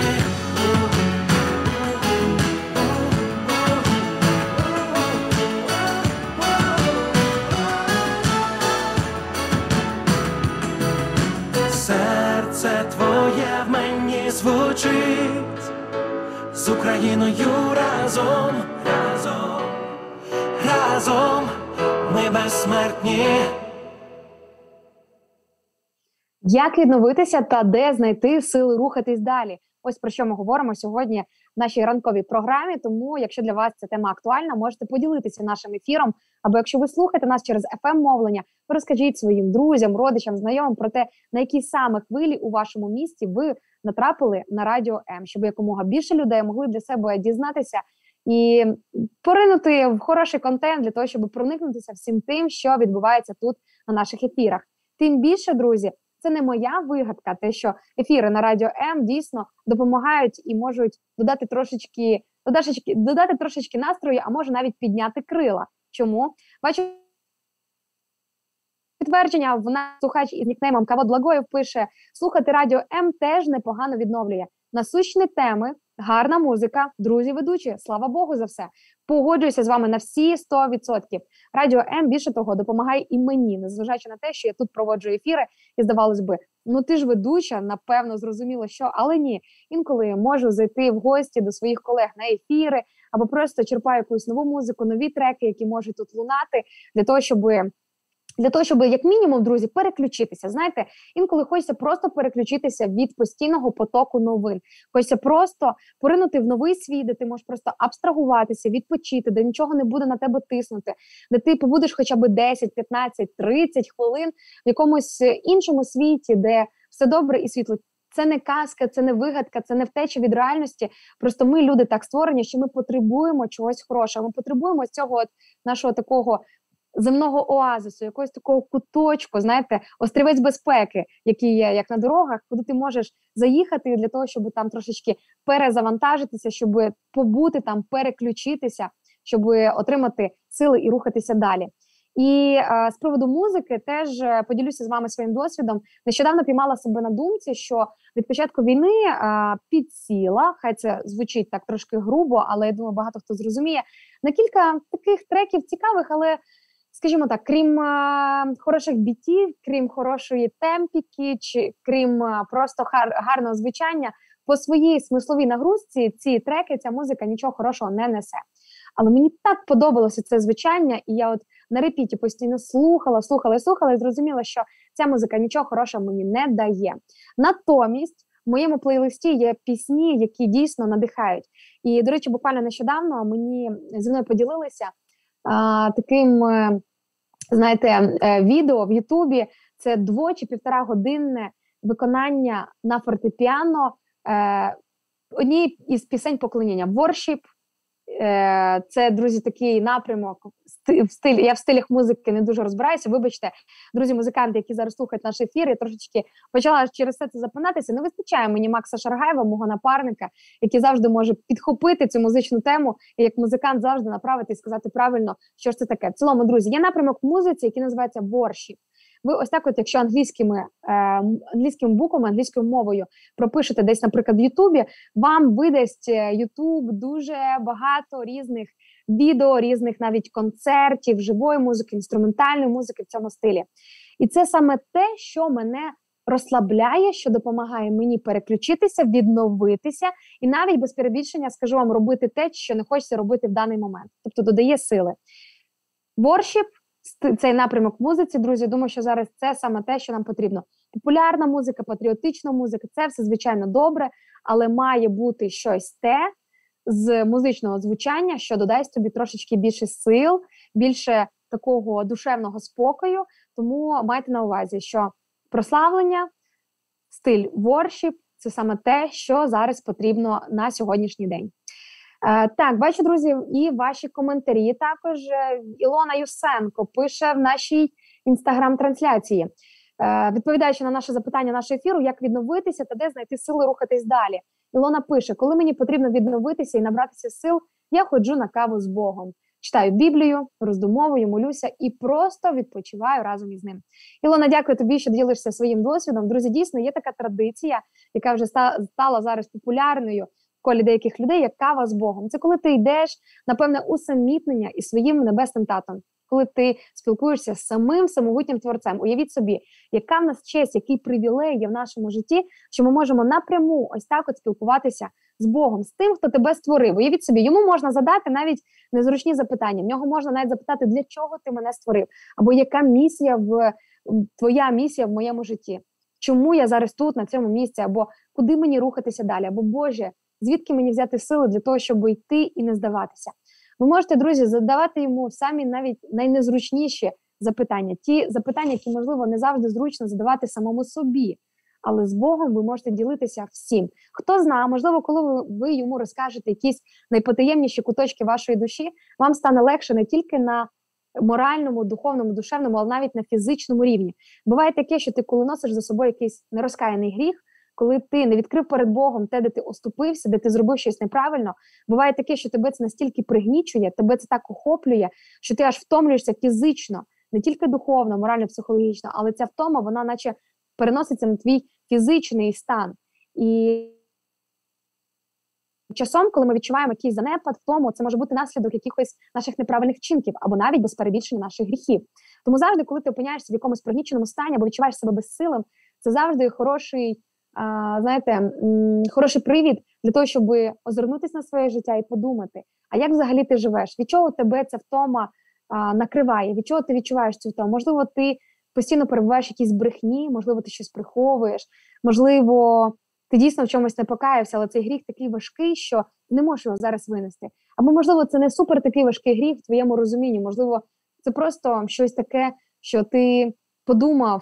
Серце твоє в мені звучить, з Україною разом, разом, разом, ми безсмертні. Як відновитися та де знайти сили рухатись далі? Ось про що ми говоримо сьогодні в нашій ранковій програмі. Тому, якщо для вас ця тема актуальна, можете поділитися нашим ефіром. Або якщо ви слухаєте нас через еф ем-мовлення, розкажіть своїм друзям, родичам, знайомим про те, на які саме хвилі у вашому місті ви натрапили на Радіо М, щоб якомога більше людей могли для себе дізнатися і поринути в хороший контент для того, щоб проникнутися всім тим, що відбувається тут на наших ефірах. Тим більше, друзі, це не моя вигадка, те, що ефіри на Радіо М дійсно допомагають і можуть додати трошечки, додати, додати трошечки настрою, а може навіть підняти крила. Чому? Бачу підтвердження, в нас слухач із нікнеймом Кавод Благоєв пише: слухати Радіо М теж непогано відновлює. Насущні теми, гарна музика, друзі-ведучі, слава Богу за все. Погоджуюся з вами на всі сто відсотків. Радіо М, більше того, допомагає і мені, незважаючи на те, що я тут проводжу ефіри, і здавалось би, ну ти ж ведуча, напевно, зрозуміло, що, але ні. Інколи можу зайти в гості до своїх колег на ефіри, або просто черпаю якусь нову музику, нові треки, які можуть тут лунати, для того, щоб... Для того, щоб, як мінімум, друзі, переключитися. Знаєте, інколи хочеться просто переключитися від постійного потоку новин. Хочеться просто поринути в новий світ, де ти можеш просто абстрагуватися, відпочити, де нічого не буде на тебе тиснути, де ти побудеш хоча б десять, п'ятнадцять, тридцять хвилин в якомусь іншому світі, де все добре і світло. Це не казка, це не вигадка, це не втеча від реальності. Просто ми, люди, так створені, що ми потребуємо чогось хорошого. Ми потребуємо цього от нашого такого земного оазису, якогось такого куточку, знаєте, острівець безпеки, який є як на дорогах, куди ти можеш заїхати для того, щоб там трошечки перезавантажитися, щоб побути там, переключитися, щоб отримати сили і рухатися далі. І е, з приводу музики теж е, поділюся з вами своїм досвідом. Нещодавно піймала себе на думці, що від початку війни е, підсіла, хай це звучить так трошки грубо, але я думаю, багато хто зрозуміє, на кілька таких треків цікавих, але скажімо так, крім а, хороших бітів, крім хорошої темпіки, чи крім а, просто хар, гарного звучання, по своїй смисловій нагрузці ці треки, ця музика нічого хорошого не несе. Але мені так подобалося це звучання, і я от на репіті постійно слухала, слухала і слухала, і зрозуміла, що ця музика нічого хорошого мені не дає. Натомість в моєму плейлисті є пісні, які дійсно надихають. І, до речі, буквально нещодавно мені зі мною поділилися а, таким, знаєте, відео в Ютубі. Це дво- чи півтора годинне виконання на фортепіано е, однієї із пісень поклоніння «Worship». Е, це, друзі, такий напрямок в стилі. Я в стилях музики не дуже розбираюся. Вибачте, друзі, музиканти, які зараз слухають наш ефір, я трошечки почала через це це запинатися. Не вистачає мені Макса Шаргаєва, мого напарника, який завжди може підхопити цю музичну тему і як музикант завжди направити і сказати правильно, що ж це таке. В цілому, друзі, є напрямок в музиці, який називається «Worship». Ви ось так от, якщо англійськими, е, англійськими буквами, англійською мовою пропишете десь, наприклад, в Ютубі, вам видасть Ютуб дуже багато різних відео, різних навіть концертів, живої музики, інструментальної музики в цьому стилі. І це саме те, що мене розслабляє, що допомагає мені переключитися, відновитися і навіть без перебільшення, скажу вам, робити те, що не хочеться робити в даний момент. Тобто додає сили. Worship, цей напрямок в музиці, друзі, думаю, що зараз це саме те, що нам потрібно. Популярна музика, патріотична музика, це все, звичайно, добре, але має бути щось те з музичного звучання, що додасть тобі трошечки більше сил, більше такого душевного спокою. Тому майте на увазі, що прославлення, стиль worship – це саме те, що зараз потрібно на сьогоднішній день. Е, так, бачу, друзі, і ваші коментарі. Також е, Ілона Юсенко пише в нашій інстаграм-трансляції, е, відповідаючи на наше запитання нашого ефіру, як відновитися та де знайти сили рухатись далі. Ілона пише: коли мені потрібно відновитися і набратися сил, я ходжу на каву з Богом. Читаю Біблію, роздумовую, молюся і просто відпочиваю разом із ним. Ілона, дякую тобі, що ділишся своїм досвідом. Друзі, дійсно, є така традиція, яка вже стала зараз популярною в колі деяких людей, як кава з Богом. Це коли ти йдеш, напевне, усамітнення із своїм небесним татом. Коли ти спілкуєшся з самим самогутнім Творцем. Уявіть собі, яка в нас честь, який привілей є в нашому житті, що ми можемо напряму ось так от спілкуватися з Богом, з тим, хто тебе створив. Уявіть собі, йому можна задати навіть незручні запитання. В нього можна навіть запитати, для чого ти мене створив? Або яка місія в твоя місія в моєму житті? чому я зараз тут, на цьому місці, або куди мені рухатися далі, або Боже, звідки мені взяти сили для того, щоб йти і не здаватися. Ви можете, друзі, задавати йому самі навіть найнезручніші запитання, ті запитання, які, можливо, не завжди зручно задавати самому собі, але з Богом ви можете ділитися всім. Хто знає, можливо, коли ви, ви йому розкажете якісь найпотаємніші куточки вашої душі, вам стане легше не тільки на моральному, духовному, душевному, але навіть на фізичному рівні. Буває таке, що ти коли носиш за собою якийсь нерозкаяний гріх, коли ти не відкрив перед Богом те, де ти оступився, де ти зробив щось неправильно, буває таке, що тебе це настільки пригнічує, тебе це так охоплює, що ти аж втомлюєшся фізично, не тільки духовно, морально, психологічно, але ця втома, вона наче переноситься на твій фізичний стан. І часом, коли ми відчуваємо якийсь занепад, втому, це може бути наслідок якихось наших неправильних вчинків, або навіть без перебільшення наших гріхів. Тому завжди, коли ти опиняєшся в якомусь пригніченому стані, або відчуваєш себе безсилим, це завжди хороший, а, знаєте, м- хороший привід для того, щоб озирнутися на своє життя і подумати, а як взагалі ти живеш? Від чого тебе ця втома а, накриває? Від чого ти відчуваєш цю втому? Можливо, ти постійно перебуваєш в якійсь брехні, можливо, ти щось приховуєш, можливо, ти дійсно в чомусь не покаявся, але цей гріх такий важкий, що не можеш його зараз винести. Або, можливо, це не супер такий важкий гріх в твоєму розумінні, можливо, це просто щось таке, що ти подумав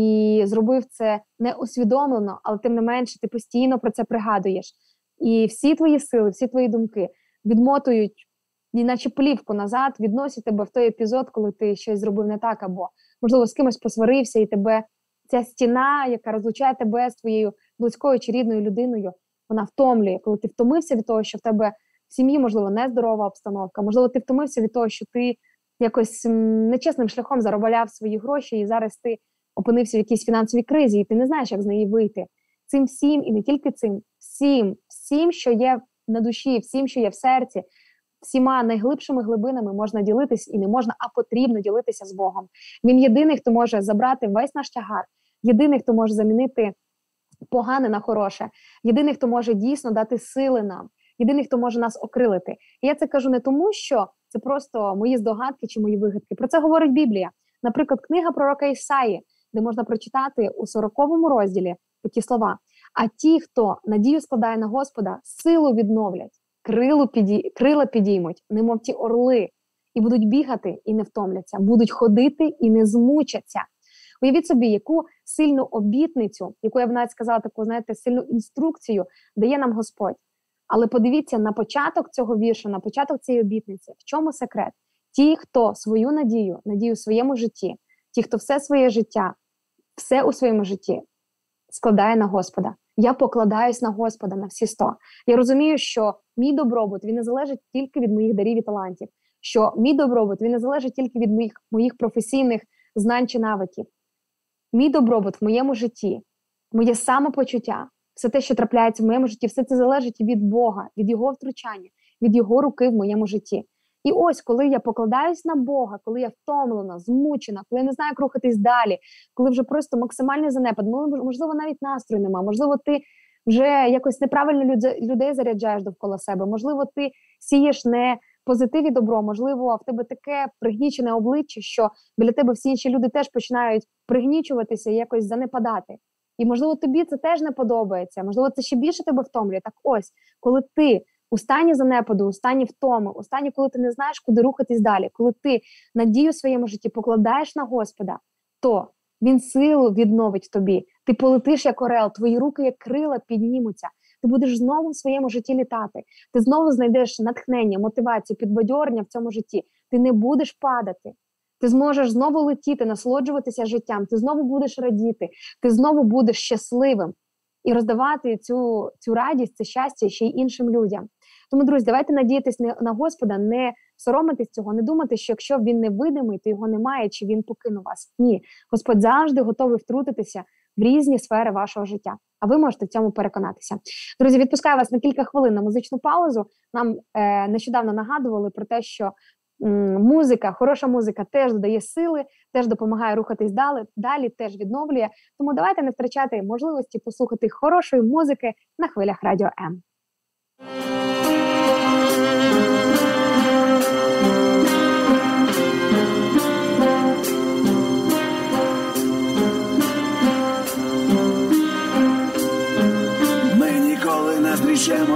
і зробив це неусвідомлено, але тим не менше ти постійно про це пригадуєш. І всі твої сили, всі твої думки відмотують, наче плівку назад, відносять тебе в той епізод, коли ти щось зробив не так, або, можливо, з кимось посварився, і тебе ця стіна, яка розлучає тебе з твоєю близькою чи рідною людиною, вона втомлює. Коли ти втомився від того, що в тебе в сім'ї, можливо, нездорова обстановка, можливо, ти втомився від того, що ти якось нечесним шляхом заробляв свої гроші, і зараз ти опинився в якійсь фінансовій кризі, і ти не знаєш, як з неї вийти. Цим всім, і не тільки цим, всім, всім, що є на душі, всім, що є в серці, всіма найглибшими глибинами можна ділитись, і не можна, а потрібно ділитися з Богом. Він єдиний, хто може забрати весь наш тягар, єдиний, хто може замінити погане на хороше, єдиний, хто може дійсно дати сили нам, єдиний, хто може нас окрилити. І я це кажу не тому, що це просто мої здогадки чи мої вигадки. Про це говорить Біблія. Наприклад, книга пророка Ісаї, де можна прочитати у сороковому розділі такі слова. «А ті, хто надію складає на Господа, силу відновлять, крилу піді... крила підіймуть, немов ті орли, і будуть бігати і не втомляться, будуть ходити і не змучаться». Уявіть собі, яку сильну обітницю, яку я б навіть сказала, таку, знаєте, сильну інструкцію дає нам Господь. Але подивіться на початок цього вірша, на початок цієї обітниці. В чому секрет? Ті, хто свою надію, надію в своєму житті, ті, хто все своє життя, все у своєму житті складає на Господа. Я покладаюсь на Господа на всі сто. Я розумію, що мій добробут, він не залежить тільки від моїх дарів і талантів. Що мій добробут, він не залежить тільки від моїх, моїх професійних знань чи навиків. Мій добробут в моєму житті, моє самопочуття, все те, що трапляється в моєму житті, все це залежить від Бога, від Його втручання, від Його руки в моєму житті. І ось, коли я покладаюсь на Бога, коли я втомлена, змучена, коли я не знаю, як рухатись далі, коли вже просто максимальний занепад, можливо, навіть настрою нема, можливо, ти вже якось неправильно людей заряджаєш довкола себе, можливо, ти сієш не позитив і добро, можливо, в тебе таке пригнічене обличчя, що біля тебе всі інші люди теж починають пригнічуватися і якось занепадати. І, можливо, тобі це теж не подобається, можливо, це ще більше тебе втомлює. Так ось, коли ти у стані занепаду, у стані втоми, у стані, коли ти не знаєш, куди рухатись далі, коли ти надію в своєму житті покладаєш на Господа, то Він силу відновить в тобі. Ти полетиш як орел, твої руки як крила піднімуться. Ти будеш знову в своєму житті літати. Ти знову знайдеш натхнення, мотивацію, підбадьорення в цьому житті. Ти не будеш падати. Ти зможеш знову летіти, насолоджуватися життям. Ти знову будеш радіти. Ти знову будеш щасливим. І роздавати цю, цю радість, це щастя ще й іншим людям. Тому, друзі, давайте надіятись на Господа, не соромитись цього, не думати, що якщо він невидимий, то його немає, чи він покинув вас. Ні. Господь завжди готовий втрутитися в різні сфери вашого життя. А ви можете в цьому переконатися. Друзі, відпускаю вас на кілька хвилин на музичну паузу. Нам е, нещодавно нагадували про те, що м, музика, хороша музика теж додає сили, теж допомагає рухатись далі, далі, теж відновлює. Тому давайте не втрачати можливості послухати хорошої музики на хвилях Радіо М.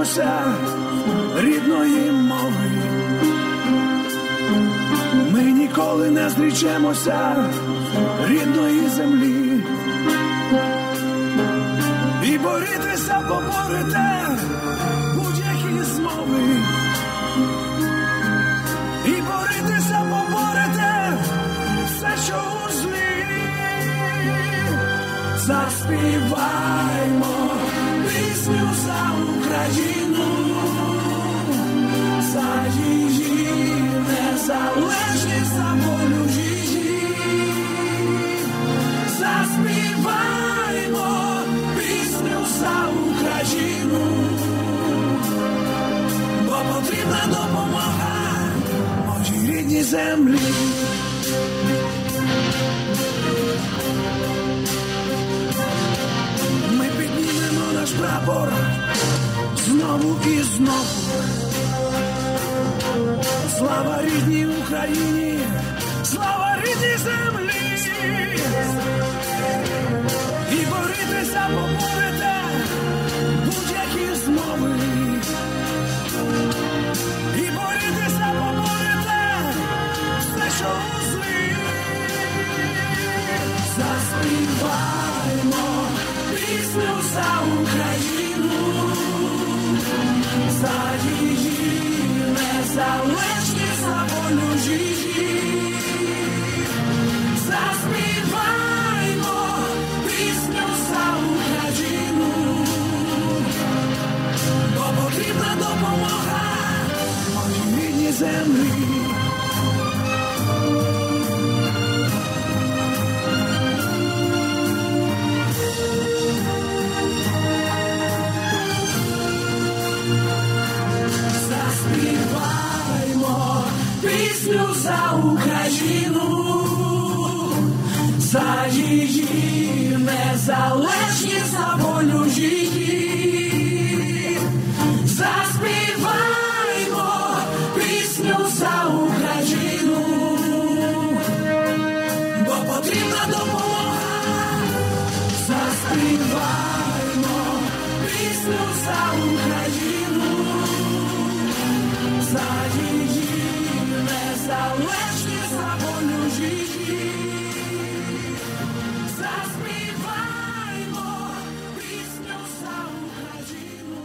зустрічемося рідної мови. Ми ніколи не зречемося рідної землі. І борітеся, поборете будь-які змови. І борітеся, поборете все, що у злі. Заспіваймо пісню за Україну, за її незалежність, за волю її. Заспіваймо пісню за Україну, бо потрібна допомога моїй рідній землі. Ми піднімемо наш прапор знову і знову. Слава рідній Україні, слава рідній землі. І борітеся, поборете будь-які змови. І борітеся, поборете все, що у злі. Заспіваймо пісню за Україну, за її незалежність, за волю її. Заспіваймо пісню за Україну, бо потрібна допомога моїй рідній землі. Заспіваймо пісню за Україну, за її незалежність, за волю її. Заспіваймо пісню за Україну, бо потрібна допомога. Заспіваймо пісню за Україну, за її незалежність, за волю її. Заспіваймо пісню за Україну.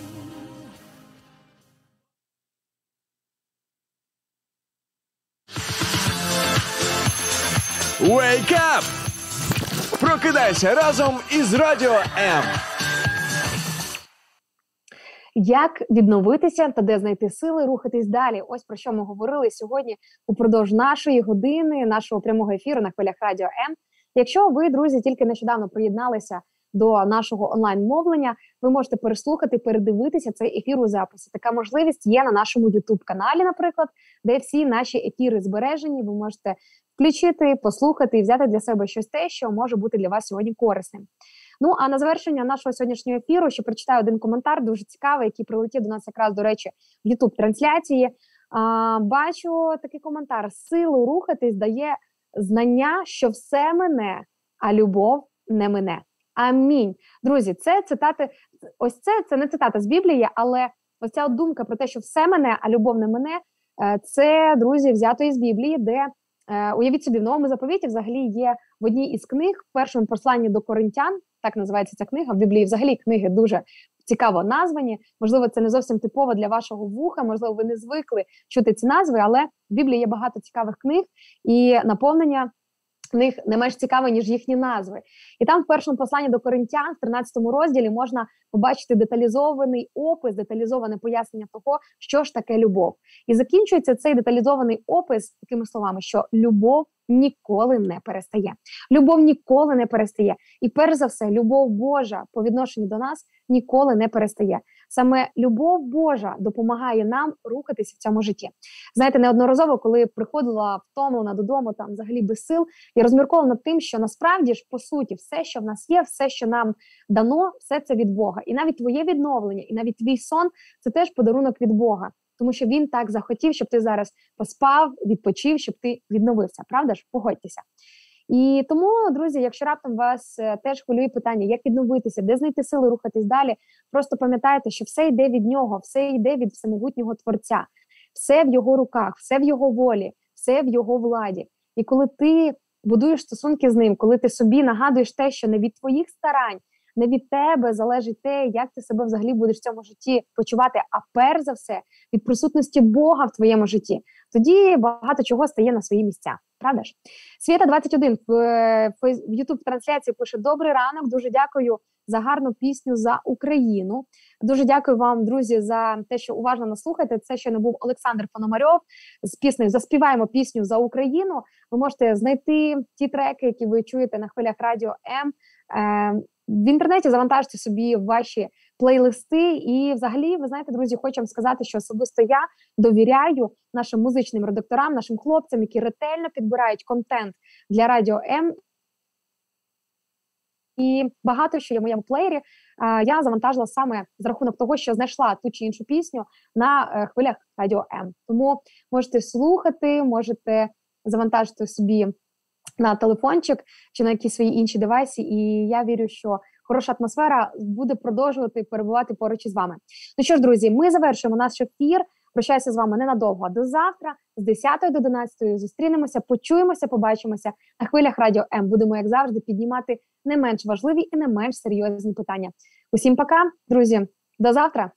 Wake up! Прокидайся разом із Радіо М. Як відновитися та де знайти сили рухатись далі? Ось про що ми говорили сьогодні упродовж нашої години, нашого прямого ефіру на хвилях Радіо М. Якщо ви, друзі, тільки нещодавно приєдналися до нашого онлайн-мовлення, ви можете переслухати, передивитися цей ефір у записі. Така можливість є на нашому ютуб-каналі, наприклад, де всі наші ефіри збережені. Ви можете включити, послухати і взяти для себе щось те, що може бути для вас сьогодні корисним. Ну, а на завершення нашого сьогоднішнього ефіру ще прочитаю один коментар, дуже цікавий, який прилетів до нас якраз, до речі, в ютуб-трансляції. А, бачу такий коментар. Силу рухатись дає знання, що все мине, а любов не мине. Амінь. Друзі, це цитати, ось це, це не цитата з Біблії, але ось ця думка про те, що все мине, а любов не мине, це, друзі, взято із Біблії, де, уявіть собі, в Новому заповіті взагалі є в одній із книг, в першому посланні до Коринтян, так називається ця книга, в Біблії взагалі книги дуже цікаво названі, можливо, це не зовсім типово для вашого вуха, можливо, ви не звикли чути ці назви, але в Біблії є багато цікавих книг, і наповнення в них не менш цікаве, ніж їхні назви. І там в першому посланні до Коринтян, в тринадцятому розділі, можна побачити деталізований опис, деталізоване пояснення того, що ж таке любов. І закінчується цей деталізований опис такими словами, що любов ніколи не перестає. Любов ніколи не перестає. І перш за все, любов Божа по відношенню до нас ніколи не перестає. Саме любов Божа допомагає нам рухатися в цьому житті. Знаєте, неодноразово, коли приходила втомлена додому, там взагалі без сил, я розмірковувала над тим, що насправді ж, по суті, все, що в нас є, все, що нам дано, все це від Бога. І навіть твоє відновлення, і навіть твій сон – це теж подарунок від Бога. Тому що він так захотів, щоб ти зараз поспав, відпочив, щоб ти відновився. Правда ж? Погодьтеся. І тому, друзі, якщо раптом вас е, теж хвилює питання, як відновитися, де знайти сили рухатись далі, просто пам'ятайте, що все йде від нього, все йде від всемогутнього Творця, все в його руках, все в його волі, все в його владі. І коли ти будуєш стосунки з ним, коли ти собі нагадуєш те, що не від твоїх старань, не від тебе залежить те, як ти себе взагалі будеш в цьому житті почувати, а перш за все від присутності Бога в твоєму житті, тоді багато чого стає на свої місця. Правда ж? Світа двадцять один в, в YouTube-трансляції пише: «Добрий ранок, дуже дякую за гарну пісню за Україну». Дуже дякую вам, друзі, за те, що уважно нас слухаєте. Це ще не був Олександр Пономарьов з піснею «Заспіваємо пісню за Україну». Ви можете знайти ті треки, які ви чуєте на хвилях Радіо М. Е, в інтернеті завантажте собі ваші плейлисти. І взагалі, ви знаєте, друзі, хочу вам сказати, що особисто я довіряю нашим музичним редакторам, нашим хлопцям, які ретельно підбирають контент для Радіо М. І багато що є в моєму плеєрі а, я завантажила саме за рахунок того, що знайшла ту чи іншу пісню на е, хвилях Радіо М. Тому можете слухати, можете завантажити собі на телефончик чи на якісь свої інші девайси. І я вірю, що хороша атмосфера буде продовжувати перебувати поруч із вами. Ну що ж, друзі, ми завершуємо наш ефір. Прощаюся з вами ненадовго, а до завтра з десятої до одинадцятої зустрінемося, почуємося, побачимося на хвилях Радіо М. Будемо, як завжди, піднімати не менш важливі і не менш серйозні питання. Усім пока, друзі, до завтра!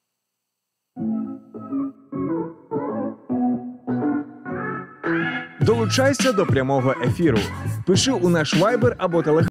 Долучайся до прямого ефіру. Пиши у наш вайбер або телеграм.